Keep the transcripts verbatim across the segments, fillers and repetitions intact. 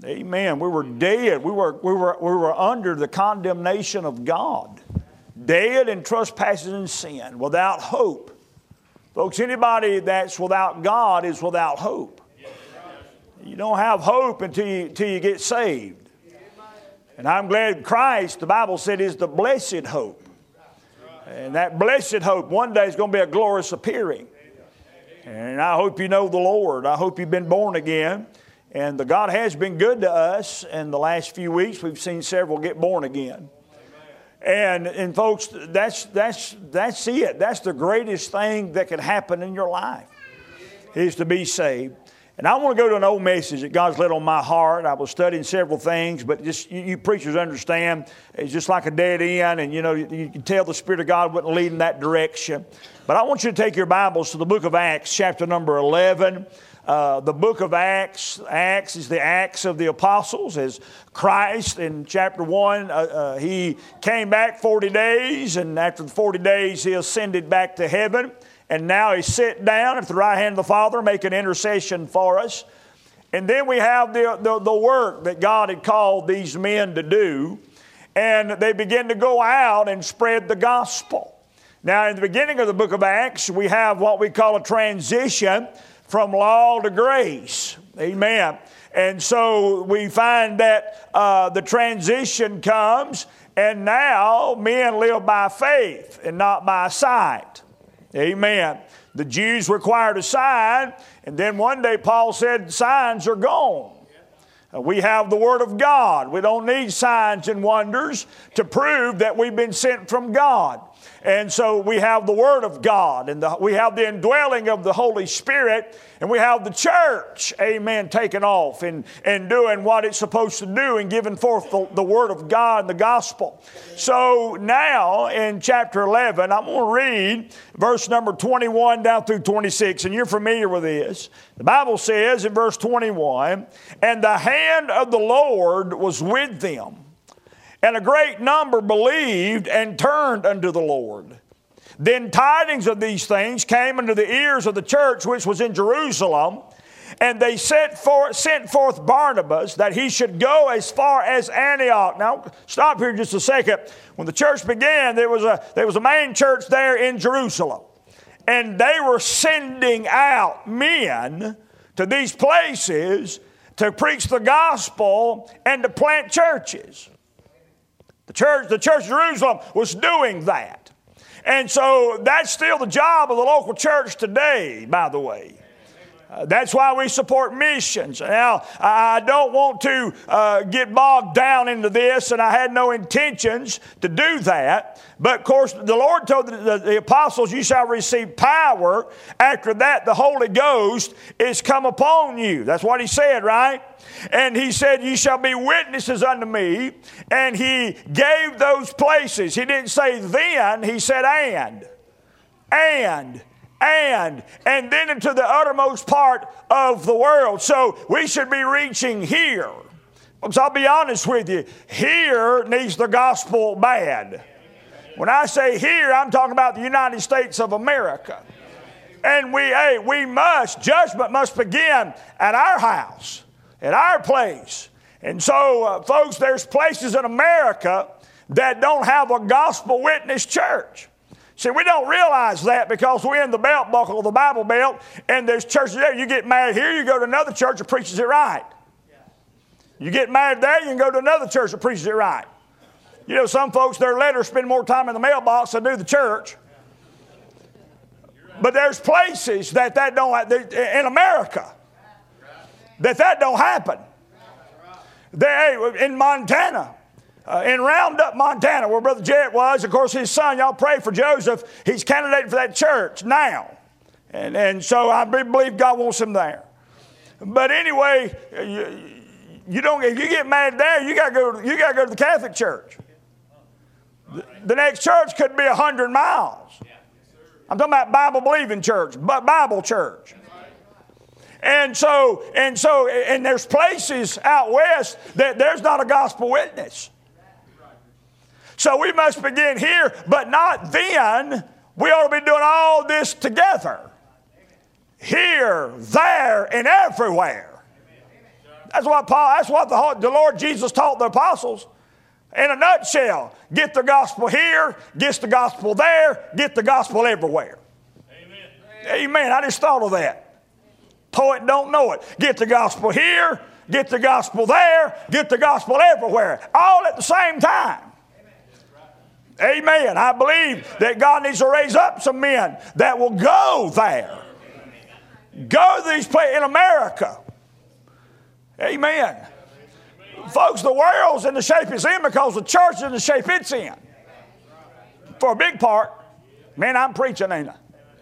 Amen. We were dead. We were, we were, we were under the condemnation of God. Dead in trespasses and sin, without hope. Folks, anybody that's without God is without hope. You don't have hope until you, until you get saved. And I'm glad Christ, the Bible said, is the blessed hope. And that blessed hope one day is going to be a glorious appearing. And I hope you know the Lord. I hope you've been born again. And the God has been good to us. In the last few weeks, we've seen several get born again. And, and folks, that's, that's, that's it. That's the greatest thing that can happen in your life, is to be saved. And I want to go to an old message that God's laid on my heart. I was studying several things, but just you, you preachers understand, it's just like a dead end, and you know, you, you can tell the Spirit of God wouldn't lead in that direction. But I want you to take your Bibles to the book of Acts, chapter number eleven. Uh, the book of Acts, Acts is the Acts of the Apostles, as Christ in chapter one, uh, uh, he came back forty days, and after the forty days he ascended back to heaven, and now he's sit down at the right hand of the Father, making intercession for us. And then we have the, the, the work that God had called these men to do, and they begin to go out and spread the gospel. Now in the beginning of the book of Acts, we have what we call a transition from law to grace. Amen. And so we find that uh, the transition comes, and now men live by faith and not by sight. Amen. The Jews required a sign, and then one day Paul said signs are gone. Uh, we have the Word of God. We don't need signs and wonders to prove that we've been sent from God. And so we have the Word of God, and the, we have the indwelling of the Holy Spirit, and we have the church, amen, taking off and, and doing what it's supposed to do and giving forth the, the Word of God and the gospel. So now in chapter eleven, I'm going to read verse number twenty-one down through twenty-six, and you're familiar with this. The Bible says in verse twenty-one, "And the hand of the Lord was with them, and a great number believed and turned unto the Lord. Then tidings of these things came unto the ears of the church which was in Jerusalem, and they sent forth, sent forth Barnabas that he should go as far as Antioch." Now, stop here just a second. When the church began, there was a, there was a main church there in Jerusalem, and they were sending out men to these places to preach the gospel and to plant churches. The church, the church of Jerusalem was doing that. And so that's still the job of the local church today, by the way. Uh, that's why we support missions. Now, I don't want to uh, get bogged down into this, and I had no intentions to do that. But, of course, the Lord told the, the, the apostles, "You shall receive power. After that, the Holy Ghost is come upon you." That's what he said, right? And he said, "You shall be witnesses unto me." And he gave those places. He didn't say then, he said and. And. And, and then into the uttermost part of the world. So we should be reaching here. Because I'll be honest with you, here needs the gospel bad. When I say here, I'm talking about the United States of America. And we, hey, we must, judgment must begin at our house, at our place. And so, uh, folks, there's places in America that don't have a gospel witness church. See, we don't realize that because we're in the belt buckle of the Bible Belt, and there's churches there. You get married here, you go to another church that preaches it right. You get married there, you can go to another church that preaches it right. You know, some folks, their letters spend more time in the mailbox than do the church. But there's places that that don't, in America, that that don't happen. They, in Montana, Uh, in Roundup, Montana, where Brother Jett was, of course, his son, y'all pray for Joseph. He's candidating for that church now. And, and so I believe God wants him there. But anyway, you, you don't, if you get married there, you got to go, you got to go to the Catholic church. The, the next church could be a hundred miles. I'm talking about Bible-believing church, but Bible church. And so, and so, and there's places out west that there's not a gospel witness. So we must begin here, but not then. We ought to be doing all this together. Here, there, and everywhere. That's what Paul, that's what the, the Lord Jesus taught the apostles. In a nutshell, get the gospel here, get the gospel there, get the gospel everywhere. Amen. Amen. I just thought of that. Poet don't know it. Get the gospel here, get the gospel there, get the gospel everywhere. All at the same time. Amen. I believe that God needs to raise up some men that will go there. Go to these places in America. Amen. Folks, the world's in the shape it's in because the church is in the shape it's in. For a big part. Man, I'm preaching, ain't I?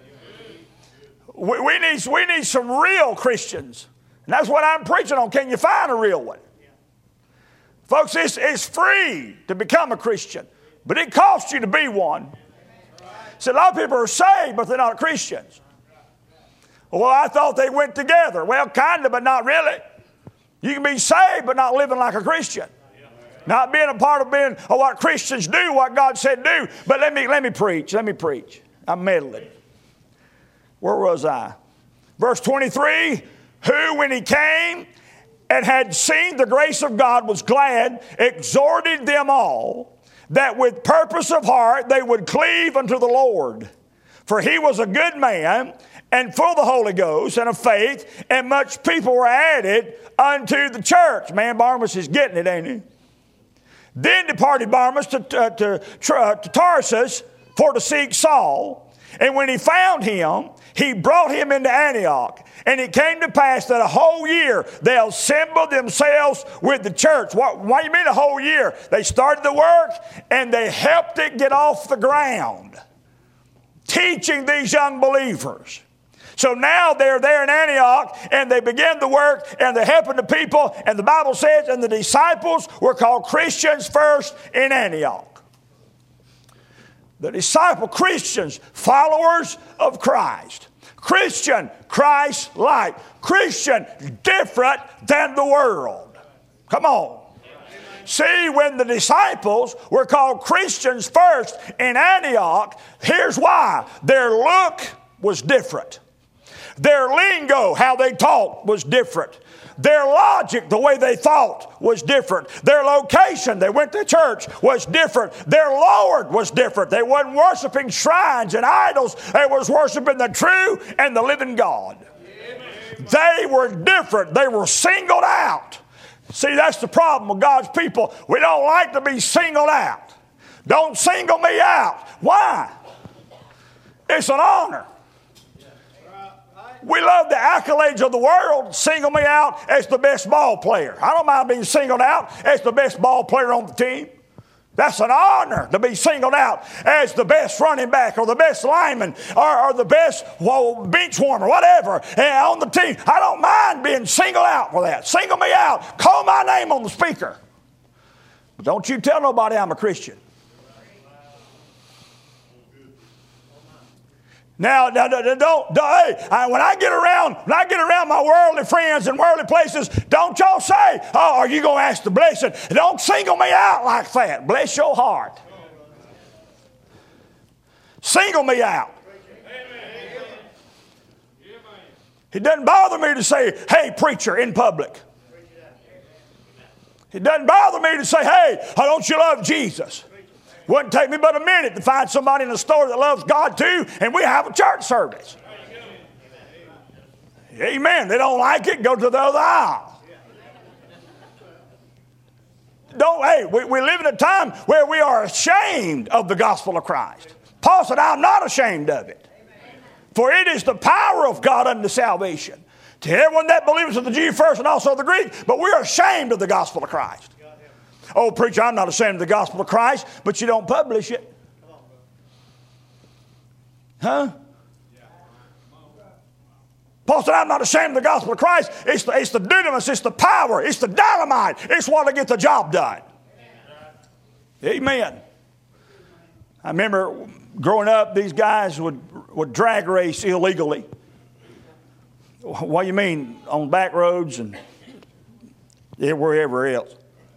We, we, need, we need some real Christians. And that's what I'm preaching on. Can you find a real one? Folks, it's, it's free to become a Christian. But it costs you to be one. So a lot of people are saved, but they're not Christians. Well, I thought they went together. Well, kind of, but not really. You can be saved, but not living like a Christian. Not being a part of being of what Christians do, what God said do. But let me, let me preach. Let me preach. I'm meddling. Where was I? Verse twenty-three, who, when he came and had seen the grace of God, was glad, exhorted them all, that with purpose of heart they would cleave unto the Lord. For he was a good man, and full of the Holy Ghost and of faith, and much people were added unto the church. Man, Barnabas is getting it, ain't he? Then departed Barnabas to, to, to, to Tarsus for to seek Saul. And when he found him, he brought him into Antioch. And it came to pass that a whole year they assembled themselves with the church. What, what do you mean a whole year? They started the work and they helped it get off the ground, teaching these young believers. So now they're there in Antioch and they begin the work and they're helping the people. And the Bible says, and the disciples were called Christians first in Antioch. The disciple Christians, followers of Christ. Christian, Christ-like. Christian, different than the world. Come on. See, when the disciples were called Christians first in Antioch, here's why. Their look was different. Their lingo, how they talked, was different. Their logic, the way they thought, was different. Their location, they went to church, was different. Their Lord was different. They wasn't worshiping shrines and idols. They was worshiping the true and the living God. They were different. They were singled out. See, that's the problem with God's people. We don't like to be singled out. Don't single me out. Why? It's an honor. We love the accolades of the world. Single me out as the best ball player. I don't mind being singled out as the best ball player on the team. That's an honor to be singled out as the best running back or the best lineman or, or the best well, bench warmer, whatever, on the team. I don't mind being singled out for that. Single me out. Call my name on the speaker. But don't you tell nobody I'm a Christian. Now, don't, don't, don't hey, I, when I get around, when I get around my worldly friends and worldly places, don't y'all say, oh, are you going to ask the blessing? Don't single me out like that. Bless your heart. Single me out. It doesn't bother me to say, hey, preacher, in public. It doesn't bother me to say, hey, oh, don't you love Jesus? Wouldn't take me but a minute to find somebody in the store that loves God too, and we have a church service. Amen. They don't like it, go to the other aisle. Don't, hey, we, we live in a time where we are ashamed of the gospel of Christ. Paul said, I'm not ashamed of it. For it is the power of God unto salvation to everyone that believes, to the Jew first and also the Greek, but we're ashamed of the gospel of Christ. Oh, preacher, I'm not ashamed of the gospel of Christ, but you don't publish it. Huh? Paul said, I'm not ashamed of the gospel of Christ. It's the, it's the dunamis, it's the power, it's the dynamite. It's what to get the job done. Amen. I remember growing up, these guys would, would drag race illegally. What do you mean? On back roads and wherever else.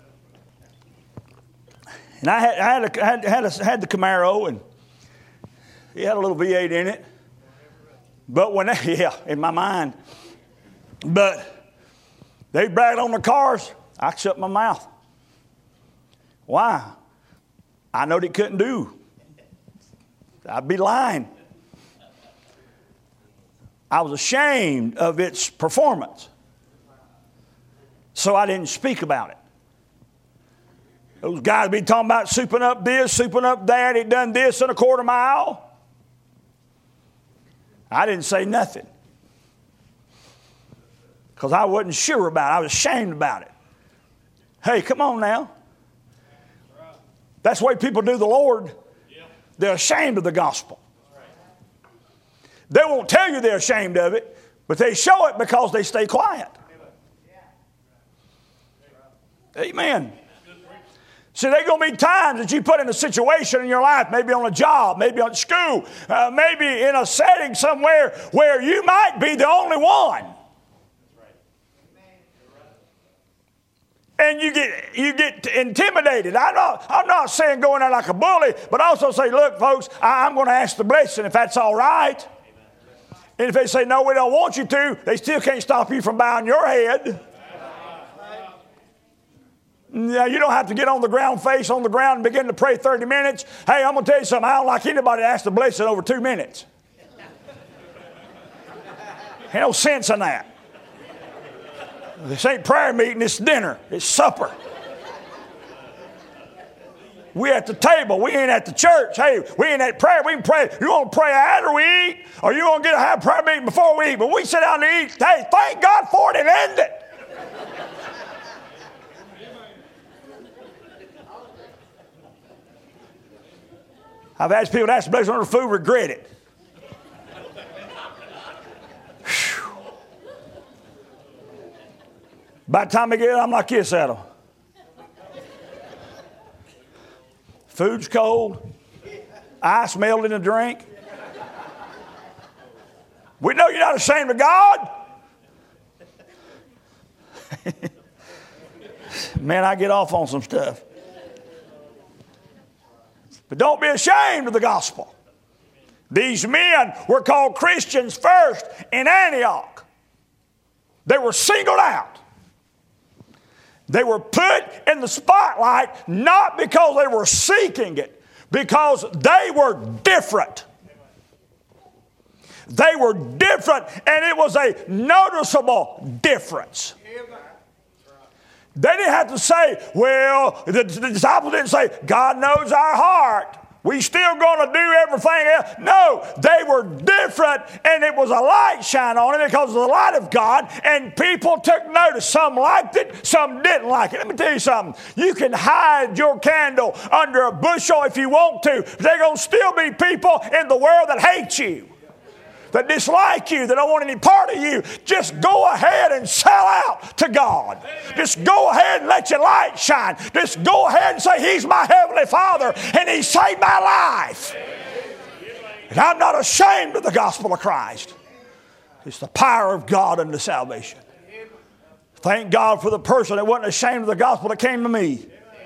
And I had, I had, a, had, had, a, had the Camaro, and he had a little V eight in it. But when, I, yeah, in my mind. But They bragged on the cars. I shut my mouth. Why? I know they couldn't do. I'd be lying. I was ashamed of its performance. So I didn't speak about it. Those guys be talking about souping up this, souping up that. He done this in a quarter mile. I didn't say nothing. Because I wasn't sure about it. I was ashamed about it. Hey, come on now. That's the way people do the Lord. They're ashamed of the gospel. They won't tell you they're ashamed of it, but they show it because they stay quiet. Amen. See, there are going to be times that you put in a situation in your life, maybe on a job, maybe on school, uh, maybe in a setting somewhere where you might be the only one. And you get you get intimidated. I'm not, I'm not saying going out like a bully, but also say, look, folks, I, I'm going to ask the blessing if that's all right. And if they say, no, we don't want you to, they still can't stop you from bowing your head. Now, you don't have to get on the ground, face on the ground, and begin to pray thirty minutes. Hey, I'm going to tell you something. I don't like anybody to ask the blessing over two minutes. Ain't no sense in that. This ain't prayer meeting, it's dinner, it's supper. We at the table, we ain't at the church. Hey, we ain't at prayer, we can pray. You want to pray after we eat, or you want to get a have prayer meeting before we eat? But we sit down and eat, hey, thank God for it and end it. I've asked people to ask the blessing on their food, regret it. By the time I get it, I'm like this at them. Food's cold. Ice melted in the drink. We know you're not ashamed of God. Man, I get off on some stuff. But don't be ashamed of the gospel. These men were called Christians first in Antioch. They were singled out. They were put in the spotlight not because they were seeking it, because they were different. They were different, and it was a noticeable difference. They didn't have to say, well, the, the disciples didn't say, God knows our heart. We still going to do everything else. No, they were different, and it was a light shine on it because of the light of God, and people took notice. Some liked it, some didn't like it. Let me tell you something. You can hide your candle under a bushel if you want to, but there are going to still be people in the world that hate you, that dislike you, that don't want any part of you. Just go ahead and sell out to God. Just go ahead and let your light shine. Just go ahead and say, He's my Heavenly Father, and He saved my life. And I'm not ashamed of the gospel of Christ. It's the power of God unto salvation. Thank God for the person that wasn't ashamed of the gospel that came to me.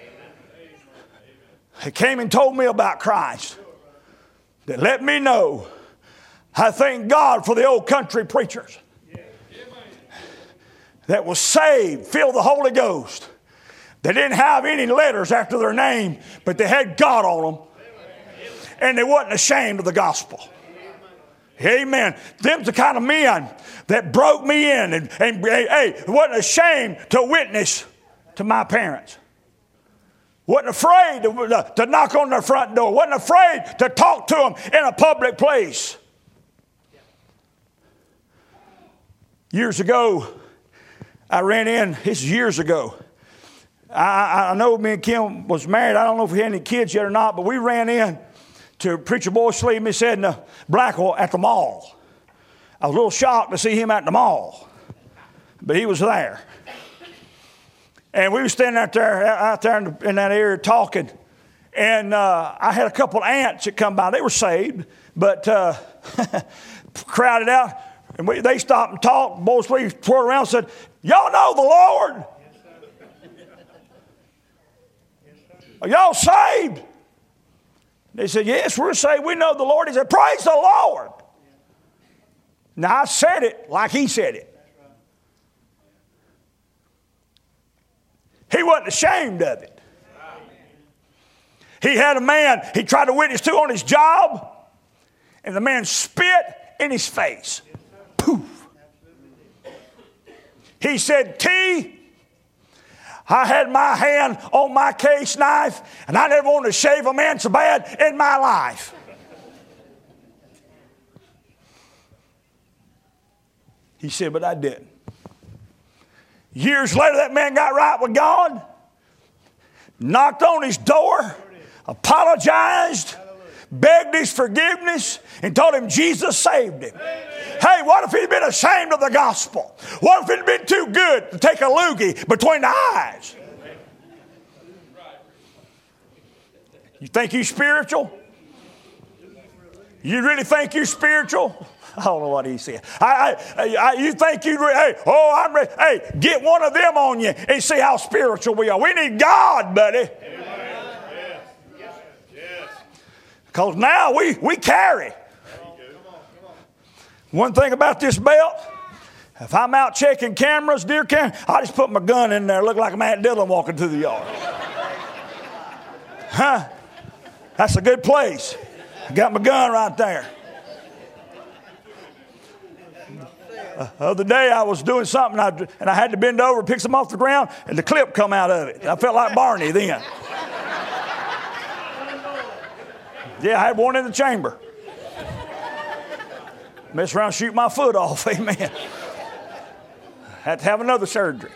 He came and told me about Christ. That let me know. I thank God for the old country preachers that was saved, filled with the Holy Ghost. They didn't have any letters after their name, but they had God on them. And they wasn't ashamed of the gospel. Amen. Them's the kind of men that broke me in and, and hey, wasn't ashamed to witness to my parents. Wasn't afraid to, to knock on their front door. Wasn't afraid to talk to them in a public place. Years ago, I ran in, this is years ago. I, I know me and Kim was married. I don't know if we had any kids yet or not, but we ran in to Preacher Boy Sleeve, he said, in the Blackwell at the mall. I was a little shocked to see him at the mall, but he was there. And we were standing out there, out there in, the, in that area talking, and uh, I had a couple of aunts that come by. They were saved, but uh, crowded out. And we, they stopped and talked. Boy Sleeve twirled around and said, y'all know the Lord? Are y'all saved? They said, yes, we're saved. We know the Lord. He said, praise the Lord. Now, I said it like he said it. He wasn't ashamed of it. He had a man he tried to witness to on his job, and the man spit in his face. Poof. He said, T, I had my hand on my case knife, and I never wanted to shave a man so bad in my life. He said, but I didn't. Years later, that man got right with God, knocked on his door, apologized, begged his forgiveness, and told him Jesus saved him. Hey, what if he'd been ashamed of the gospel? What if it'd been too good to take a loogie between the eyes? You think you're spiritual? You really think you're spiritual? I don't know what he said. I, I, I, you think you, hey, oh, I'm ready. Hey, get one of them on you and see how spiritual we are. We need God, buddy. Because now we, we carry. One thing about this belt, if I'm out checking cameras, deer cam, I just put my gun in there, look like I'm Aunt Dillon walking through the yard. Huh? That's a good place. I got my gun right there. Uh, the other day I was doing something and I, and I had to bend over and pick some off the ground, and the clip come out of it. I felt like Barney then. Yeah, I had one in the chamber. Mess around, shoot my foot off. Amen. Had to have another surgery.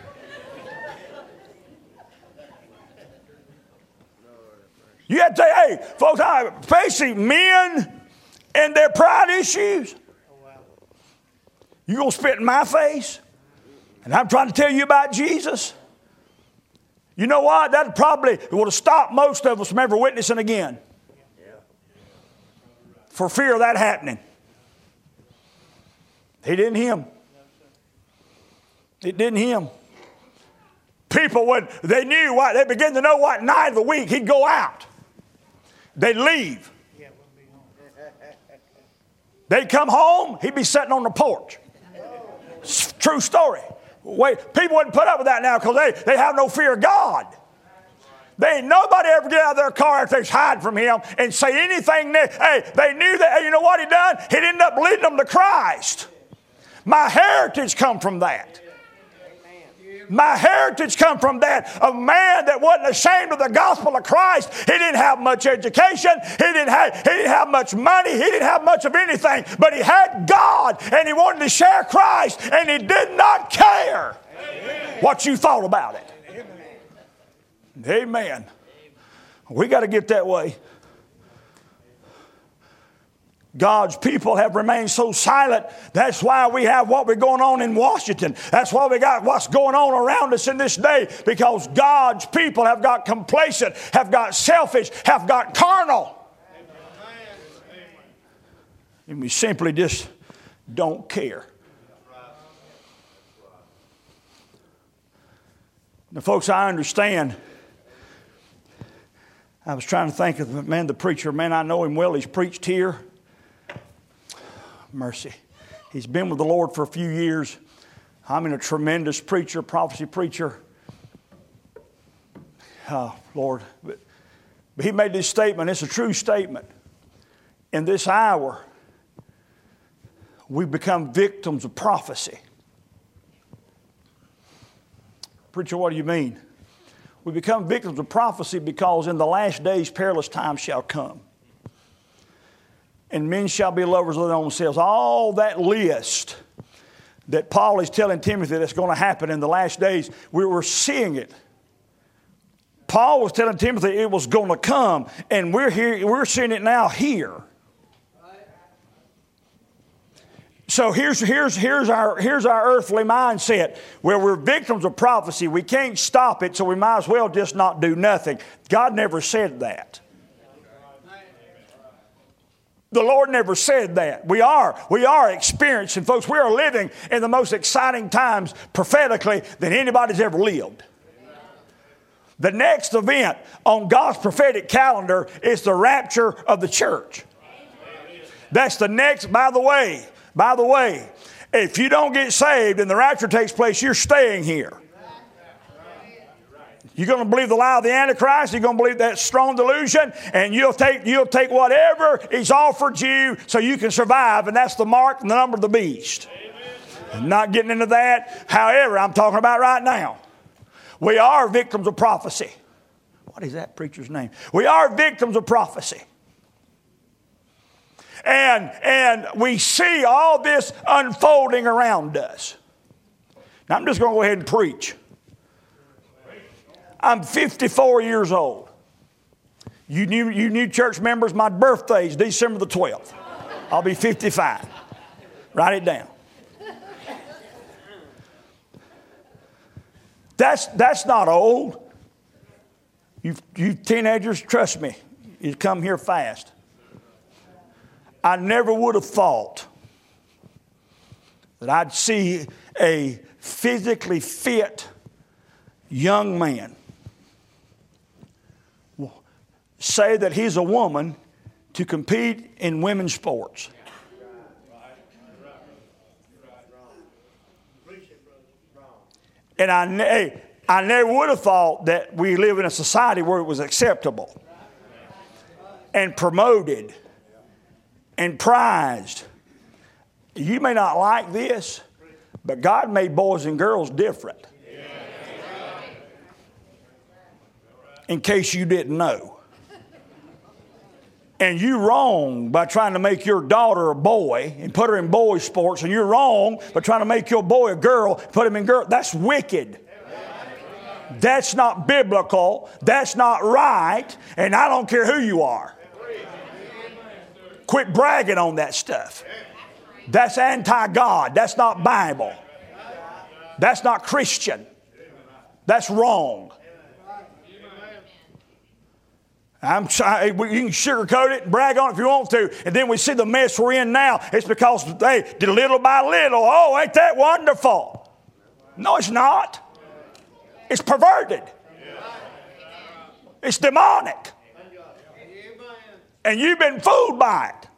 You have to say, hey, folks, I, especially men and their pride issues. You gonna spit in my face? And I'm trying to tell you about Jesus? You know what? That probably would have stopped most of us from ever witnessing again. For fear of that happening. He didn't him. It didn't him. People would, they knew what, they began to know what night of the week he'd go out. They'd leave. They'd come home, he'd be sitting on the porch. True story. Wait, people wouldn't put up with that now because they, they have no fear of God. They ain't nobody ever get out of their car if they hide from him and say anything. Hey, they knew that, hey, you know what he done? He'd end up leading them to Christ. My heritage come from that. My heritage come from that. A man that wasn't ashamed of the gospel of Christ. He didn't have much education. He didn't have, he didn't have much money. He didn't have much of anything. But he had God and he wanted to share Christ and he did not care what you thought about it. Amen. We got to get that way. God's people have remained so silent. That's why we have what we're going on in Washington. That's why we got what's going on around us in this day. Because God's people have got complacent, have got selfish, have got carnal. And we simply just don't care. Now, folks, I understand. I was trying to think of the man, the preacher. Man, I know him well. He's preached here. Mercy. He's been with the Lord for a few years. I'm in a tremendous preacher, prophecy preacher. Oh, Lord. But, but he made this statement. It's a true statement. In this hour, we become victims of prophecy. Preacher, what do you mean? We become victims of prophecy because in the last days perilous times shall come. And men shall be lovers of their own selves. All that list that Paul is telling Timothy that's going to happen in the last days, we were seeing it. Paul was telling Timothy it was going to come, and we're here. We're seeing it now here. So here's here's here's our here's our earthly mindset where we're victims of prophecy. We can't stop it, so we might as well just not do nothing. God never said that. The Lord never said that. We are, we are experiencing, folks, we are living in the most exciting times prophetically than anybody's ever lived. The next event on God's prophetic calendar is the rapture of the church. That's the next, by the way, by the way, if you don't get saved and the rapture takes place, you're staying here. You're going to believe the lie of the Antichrist. You're going to believe that strong delusion, and you'll take you'll take whatever he's offered you so you can survive, and that's the mark and the number of the beast. I'm not getting into that. However, I'm talking about right now. We are victims of prophecy. What is that preacher's name? We are victims of prophecy. And, and we see all this unfolding around us. Now, I'm just going to go ahead and preach. I'm fifty-four years old. You new, you new church members, my birthday is December the twelfth. I'll be fifty-five. Write it down. That's, that's not old. You, you teenagers, trust me, you come here fast. I never would have thought that I'd see a physically fit young man say that he's a woman to compete in women's sports. And I, ne- I never would have thought that we live in a society where it was acceptable and promoted and prized. You may not like this, but God made boys and girls different. In case you didn't know. And you're wrong by trying to make your daughter a boy and put her in boy sports. And you're wrong by trying to make your boy a girl, put him in girl. That's wicked. That's not biblical. That's not right. And I don't care who you are. Quit bragging on that stuff. That's anti-God. That's not Bible. That's not Christian. That's wrong. I'm sorry, you can sugarcoat it and brag on it if you want to. And then we see the mess we're in now. It's because they did little by little. Oh, ain't that wonderful? No, it's not. It's perverted. It's demonic. And you've been fooled by it.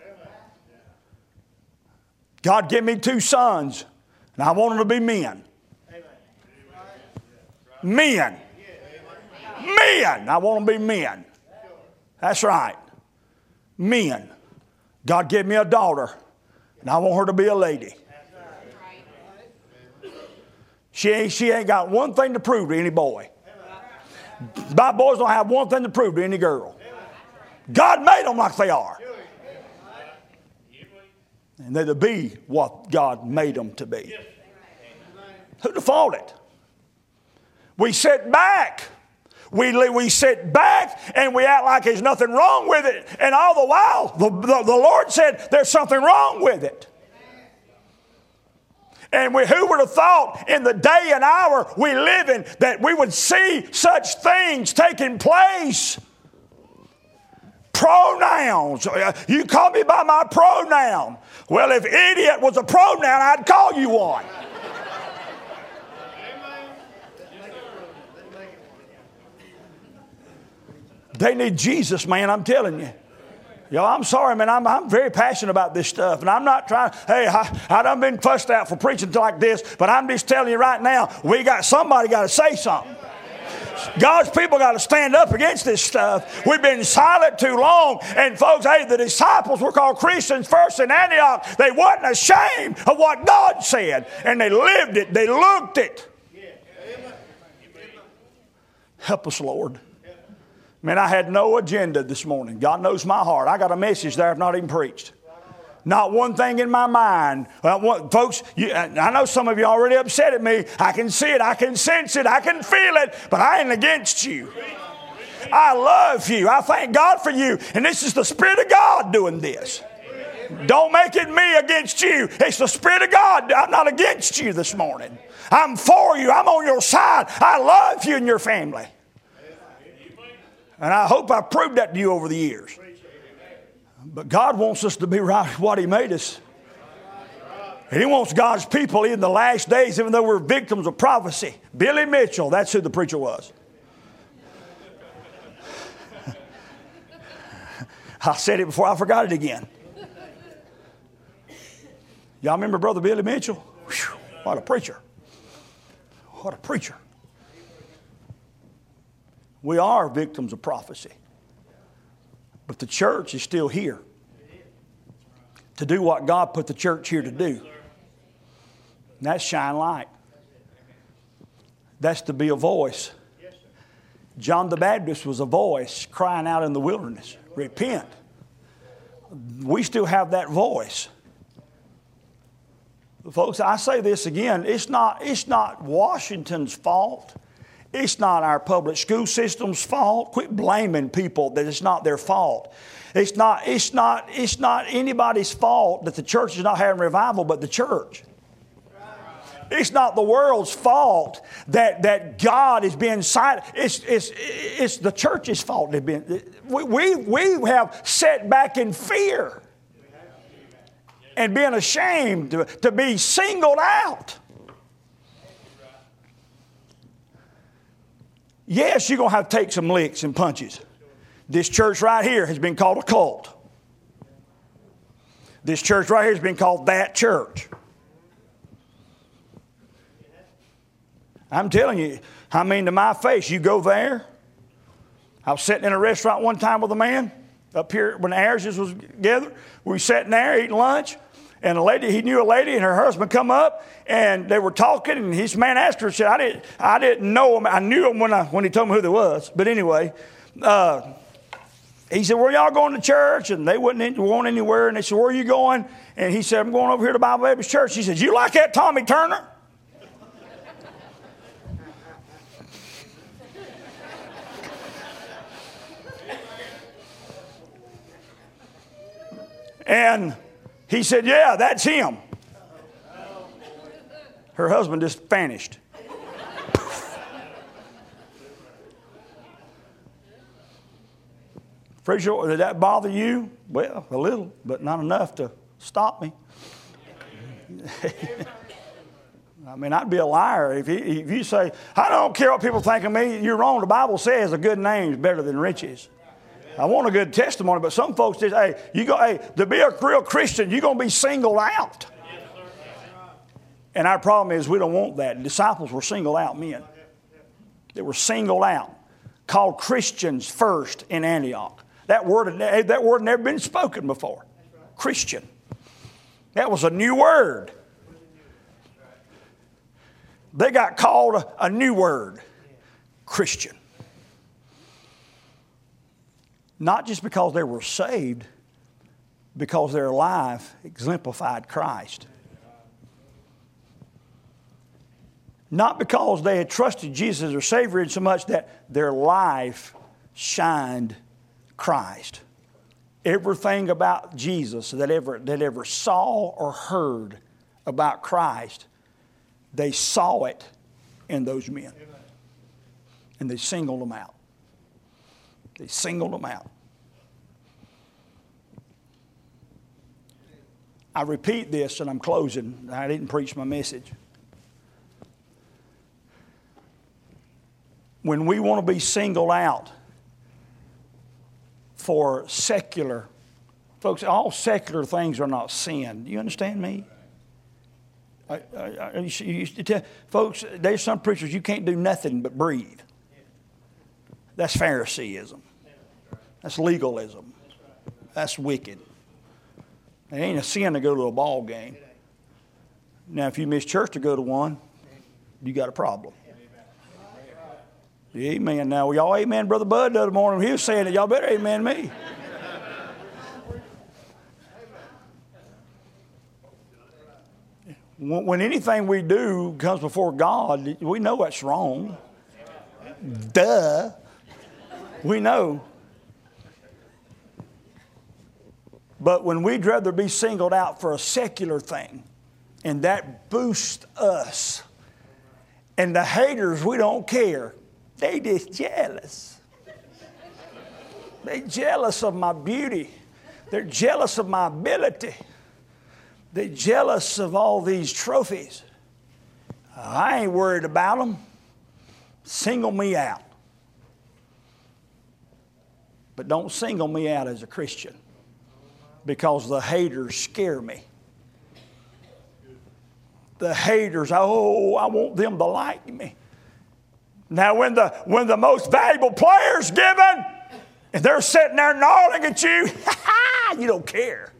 God gave me two sons, and I want them to be men. Men. Men. I want them to be men. That's right. Men. God gave me a daughter, and I want her to be a lady. She ain't, she ain't got one thing to prove to any boy. My boys don't have one thing to prove to any girl. God made them like they are. And they're to be what God made them to be. Who'd have thought it? We sit back. We, we sit back and we act like there's nothing wrong with it. And all the while, the, the, the Lord said there's something wrong with it. And we, who would have thought in the day and hour we live in that we would see such things taking place? Pronouns. You call me by my pronoun. Well, if idiot was a pronoun, I'd call you one. They need Jesus, man, I'm telling you. Yo, I'm sorry, man. I'm, I'm very passionate about this stuff. And I'm not trying, hey, I, I done been fussed out for preaching like this, but I'm just telling you right now, we got, somebody got to say something. God's people got to stand up against this stuff. We've been silent too long. And folks, hey, the disciples were called Christians first in Antioch. They wasn't ashamed of what God said. And they lived it. They looked it. Help us, Lord. Man, I had no agenda this morning. God knows my heart. I got a message there I've not even preached. Not one thing in my mind. Well, what, folks, you, I know some of you are already upset at me. I can see it. I can sense it. I can feel it. But I ain't against you. I love you. I thank God for you. And this is the Spirit of God doing this. Don't make it me against you. It's the Spirit of God. I'm not against you this morning. I'm for you. I'm on your side. I love you and your family. And I hope I've proved that to you over the years. But God wants us to be right with what He made us. And He wants God's people in the last days, even though we're victims of prophecy. Billy Mitchell, that's who the preacher was. I said it before I forgot it again. Y'all remember Brother Billy Mitchell? Whew, what a preacher. What a preacher. We are victims of prophecy. But the church is still here to do what God put the church here to do. And that's shine light. That's to be a voice. John the Baptist was a voice crying out in the wilderness, repent. We still have that voice. Folks, I say this again, it's not, it's not Washington's fault. It's not our public school system's fault. Quit blaming people that it's not their fault. It's not, it's not, it's not anybody's fault that the church is not having revival, but the church. It's not the world's fault that, that God is being silent. It's, it's, it's the church's fault. Been, we, we, we have sat back in fear and been ashamed to, to be singled out. Yes, you're going to have to take some licks and punches. This church right here has been called a cult. This church right here has been called that church. I'm telling you, I mean to my face, you go there. I was sitting in a restaurant one time with a man up here when the Ayerses was together. We were sitting there eating lunch, and a lady, he knew a lady, and her husband come up, and they were talking, and his man asked her, said, I didn't, I didn't know him. I knew him when, I, when he told me who they was. But anyway, uh, he said, where y'all going to church? And they wasn't going anywhere. And they said, where are you going? And he said, I'm going over here to Bible Baptist Church. He said, you like that Tommy Turner? And he said, yeah, that's him. Her husband just vanished. Frazier, did that bother you? Well, a little, but not enough to stop me. I mean, I'd be a liar if you, if you say, I don't care what people think of me. You're wrong. The Bible says a good name is better than riches. I want a good testimony, but some folks just, hey, you go, hey, to be a real Christian, you're going to be singled out. And our problem is we don't want that. The disciples were singled out men. They were singled out, called Christians first in Antioch. That word, that word had never been spoken before. Christian. That was a new word. They got called a, a new word, Christian. Not just because they were saved, because their life exemplified Christ. Not because they had trusted Jesus as their Savior in so much that their life shined Christ. Everything about Jesus that ever, that ever saw or heard about Christ, they saw it in those men. And they singled them out. They singled them out. I repeat this and I'm closing. I didn't preach my message. When we want to be singled out for secular, folks, all secular things are not sin. Do you understand me? I, I, I used to tell folks, there's some preachers, you can't do nothing but breathe. That's Phariseeism. That's legalism. That's wicked. It ain't a sin to go to a ball game. Now, if you miss church to go to one, you got a problem. Amen. Now, y'all amen Brother Bud the other morning. He was saying that y'all better amen me. When anything we do comes before God, we know that's wrong. Duh. We know. But when we'd rather be singled out for a secular thing, and that boosts us, and the haters, we don't care. They just jealous. They're jealous of my beauty. They're jealous of my ability. They're jealous of all these trophies. I ain't worried about them. Single me out. But don't single me out as a Christian, because the haters scare me. The haters, oh, I want them to like me. Now, when the, when the most valuable player's given, and they're sitting there gnawing at you, you don't care.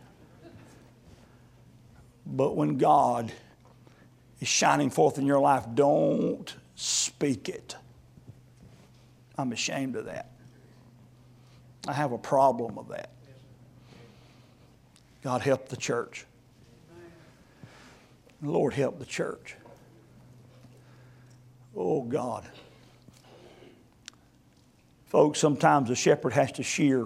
But when God is shining forth in your life, don't speak it. I'm ashamed of that. I have a problem with that. God help the church. Lord help the church. Oh God. Folks, sometimes a shepherd has to shear.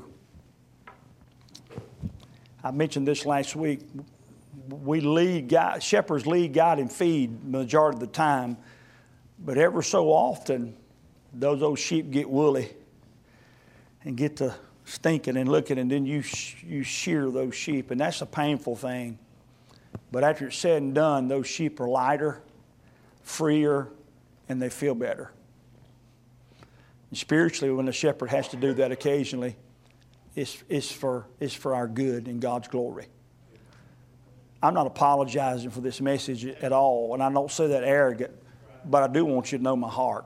I mentioned this last week. We lead, guide, shepherds lead, guide, and feed the majority of the time. But ever so often, those old sheep get woolly and get to stinking and looking, and then you you shear those sheep, and that's a painful thing. But after it's said and done, those sheep are lighter, freer, and they feel better. And spiritually, when the shepherd has to do that occasionally, it's, it's, for, it's for our good and God's glory. I'm not apologizing for this message at all, and I don't say that arrogant, but I do want you to know my heart.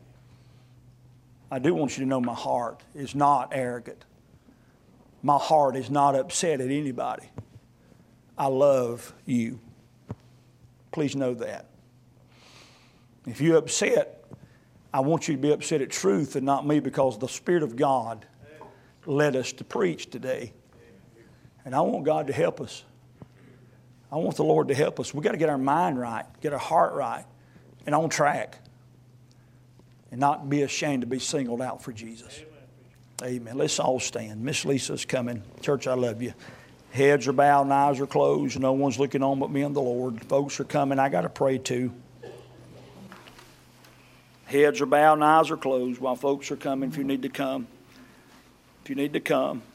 I do want you to know my heart is not arrogant. My heart is not upset at anybody. I love you. Please know that. If you're upset, I want you to be upset at truth and not me, because the Spirit of God led us to preach today. And I want God to help us. I want the Lord to help us. We've got to get our mind right, get our heart right, and on track. And not be ashamed to be singled out for Jesus. Amen. Amen. Let's all stand. Miss Lisa's coming. Church, I love you. Heads are bowed and eyes are closed. No one's looking on but me and the Lord. Folks are coming. I got to pray too. Heads are bowed and eyes are closed while folks are coming. If you need to come. If you need to come.